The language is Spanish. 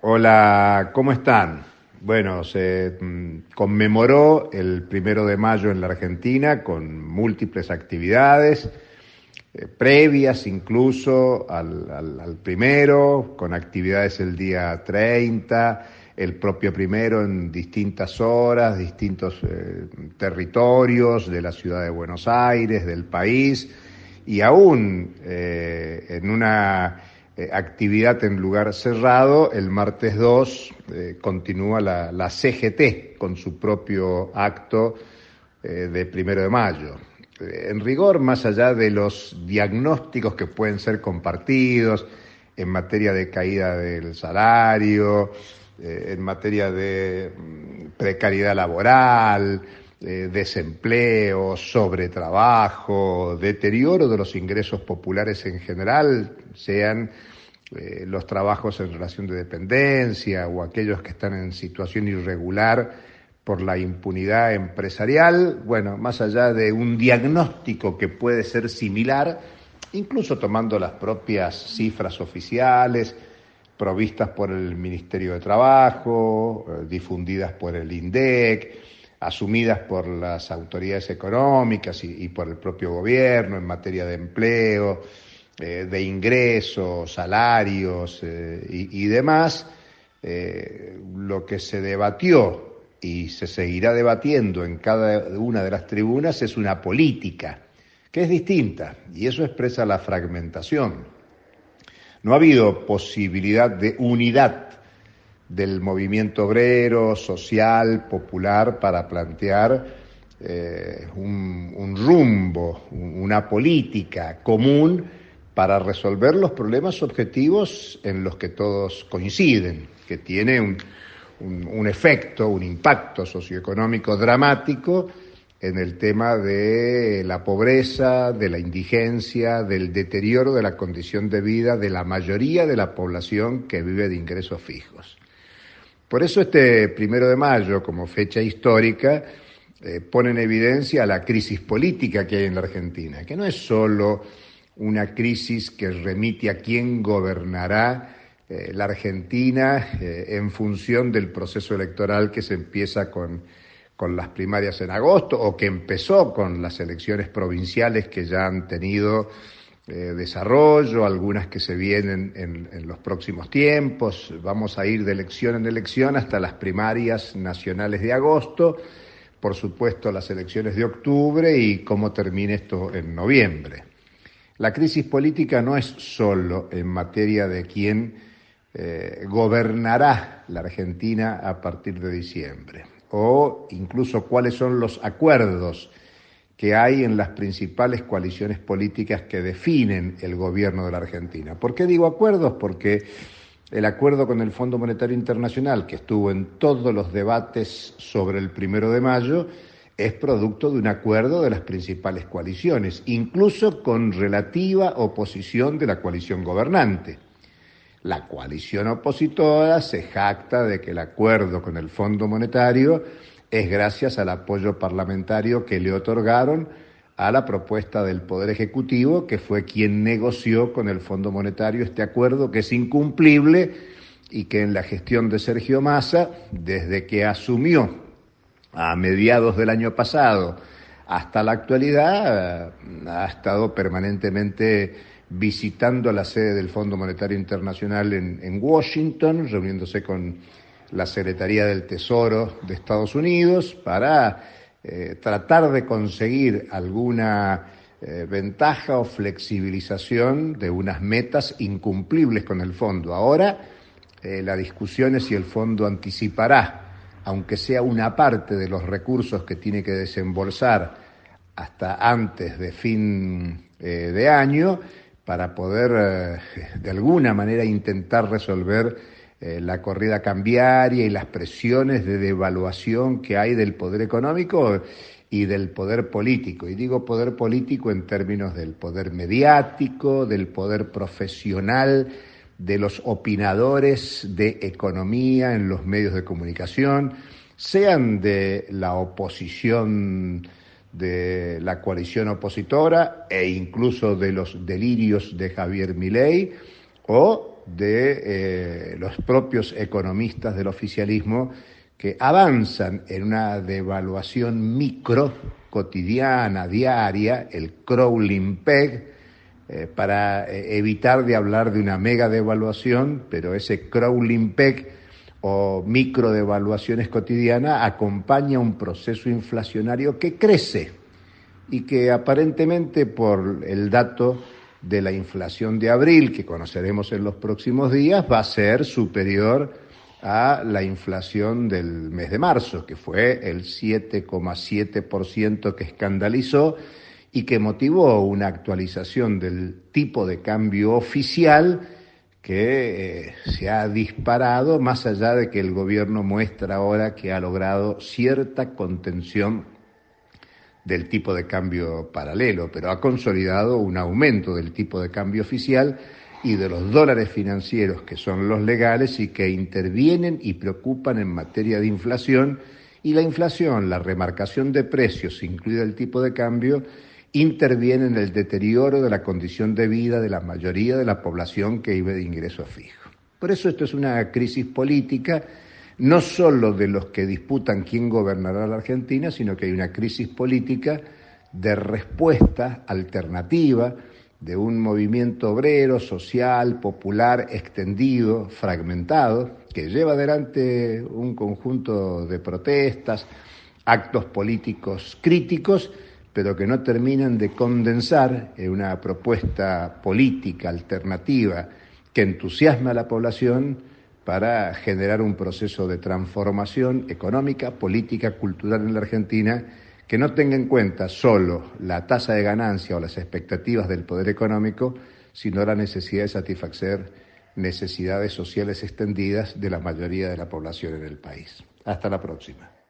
Hola, ¿cómo están? Bueno, se conmemoró el 1 de mayo en la Argentina con múltiples actividades, previas incluso al primero, con actividades el día 30, el propio primero en distintas horas, distintos territorios de la ciudad de Buenos Aires, del país, y aún en una actividad en lugar cerrado, el martes 2 continúa la CGT con su propio acto de 1 de mayo. En rigor, más allá de los diagnósticos que pueden ser compartidos en materia de caída del salario, en materia de precariedad laboral, desempleo, sobretrabajo, deterioro de los ingresos populares en general, sean los trabajos en relación de dependencia o aquellos que están en situación irregular por la impunidad empresarial, bueno, más allá de un diagnóstico que puede ser similar, incluso tomando las propias cifras oficiales, provistas por el Ministerio de Trabajo, difundidas por el INDEC, asumidas por las autoridades económicas y por el propio gobierno en materia de empleo, de ingresos, salarios y demás, lo que se debatió y se seguirá debatiendo en cada una de las tribunas es una política que es distinta, y eso expresa la fragmentación. No ha habido posibilidad de unidad del movimiento obrero, social, popular, para plantear un rumbo, una política común para resolver los problemas objetivos en los que todos coinciden, que tiene un efecto, un impacto socioeconómico dramático en el tema de la pobreza, de la indigencia, del deterioro de la condición de vida de la mayoría de la población que vive de ingresos fijos. Por eso este 1 de mayo, como fecha histórica, pone en evidencia la crisis política que hay en la Argentina, que no es solo una crisis que remite a quién gobernará la Argentina en función del proceso electoral que se empieza con las primarias en agosto, o que empezó con las elecciones provinciales que ya han tenido desarrollo, algunas que se vienen en los próximos tiempos. Vamos a ir de elección en elección hasta las primarias nacionales de agosto, por supuesto las elecciones de octubre y cómo termine esto en noviembre. La crisis política no es solo en materia de quién gobernará la Argentina a partir de diciembre, o incluso cuáles son los acuerdos que hay en las principales coaliciones políticas que definen el gobierno de la Argentina. ¿Por qué digo acuerdos? Porque el acuerdo con el Fondo Monetario Internacional, que estuvo en todos los debates sobre el 1 de mayo, es producto de un acuerdo de las principales coaliciones, incluso con relativa oposición de la coalición gobernante. La coalición opositora se jacta de que el acuerdo con el Fondo Monetario es gracias al apoyo parlamentario que le otorgaron a la propuesta del Poder Ejecutivo, que fue quien negoció con el Fondo Monetario este acuerdo, que es incumplible y que en la gestión de Sergio Massa, desde que asumió a mediados del año pasado hasta la actualidad, ha estado permanentemente visitando la sede del Fondo Monetario Internacional en Washington, reuniéndose con la Secretaría del Tesoro de Estados Unidos para tratar de conseguir alguna ventaja o flexibilización de unas metas incumplibles con el fondo. Ahora la discusión es si el fondo anticipará, aunque sea una parte de los recursos que tiene que desembolsar hasta antes de fin de año, para poder de alguna manera intentar resolver la corrida cambiaria y las presiones de devaluación que hay del poder económico y del poder político. Y digo poder político en términos del poder mediático, del poder profesional, de los opinadores de economía en los medios de comunicación, sean de la oposición, de la coalición opositora e incluso de los delirios de Javier Milei, o de los propios economistas del oficialismo, que avanzan en una devaluación micro, cotidiana, diaria, el crawling peg, para evitar de hablar de una mega devaluación, pero ese crawling peg o micro devaluaciones cotidianas acompaña un proceso inflacionario que crece y que aparentemente, por el dato de la inflación de abril que conoceremos en los próximos días, va a ser superior a la inflación del mes de marzo, que fue el 7,7% que escandalizó y que motivó una actualización del tipo de cambio oficial que se ha disparado, más allá de que el gobierno muestra ahora que ha logrado cierta contención del tipo de cambio paralelo, pero ha consolidado un aumento del tipo de cambio oficial y de los dólares financieros, que son los legales y que intervienen y preocupan en materia de inflación. Y la inflación, la remarcación de precios, incluida el tipo de cambio, interviene en el deterioro de la condición de vida de la mayoría de la población que vive de ingresos fijos. Por eso esto es una crisis política, no solo de los que disputan quién gobernará la Argentina, sino que hay una crisis política de respuesta alternativa de un movimiento obrero, social, popular, extendido, fragmentado, que lleva adelante un conjunto de protestas, actos políticos críticos, pero que no terminan de condensar en una propuesta política alternativa que entusiasma a la población para generar un proceso de transformación económica, política, cultural en la Argentina, que no tenga en cuenta solo la tasa de ganancia o las expectativas del poder económico, sino la necesidad de satisfacer necesidades sociales extendidas de la mayoría de la población en el país. Hasta la próxima.